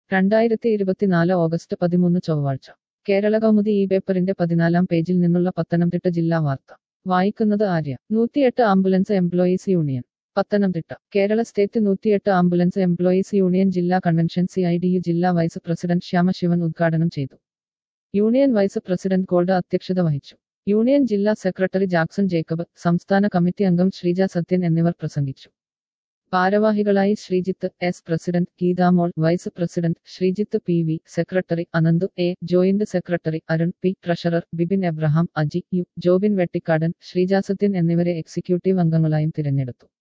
2024 August 13 ചൊവ്വാഴ്ച കേരള കൗമുദി ഈ പേപ്പറിന്റെ 14-ാം പേജിൽ നിന്നുള്ള പത്തനംതിട്ട ജില്ലാ വാർത്ത വായിക്കുന്നത് Arya. 108 ambulance employees union Pathanamthitta. Kerala state 108 ambulance employees union ജില്ലാ കൺവെൻഷൻ CIDU ജില്ലാ വൈസ് പ്രസിഡന്റ് ശ്യാമശിവൻ ഉദ്ഘാടനം ചെയ്തു. യൂണിയൻ വൈസ് പ്രസിഡന്റ് ഗോൾഡ് അധ്യക്ഷത വഹിച്ചു. യൂണിയൻ ജില്ലാ സെക്രട്ടറി ജാക്സൺ ജേക്കബ്, സംസ്ഥാന കമ്മിറ്റി അംഗം ശ്രീജ സത്യൻ എന്നിവർ പ്രസംഗിച്ചു. ഭാരവാഹികളായി Sreejith S, president Geethamol, vice president Sreejith PV, secretary Ananthu A, joint secretary Arun P, treasurer Bibin Abraham, Aji U, Jobin Vettikkadan, Sreejasathyan എന്നിവരെ എക്സിക്യൂട്ടീവ് അംഗങ്ങളായും തിരഞ്ഞെടുത്തു.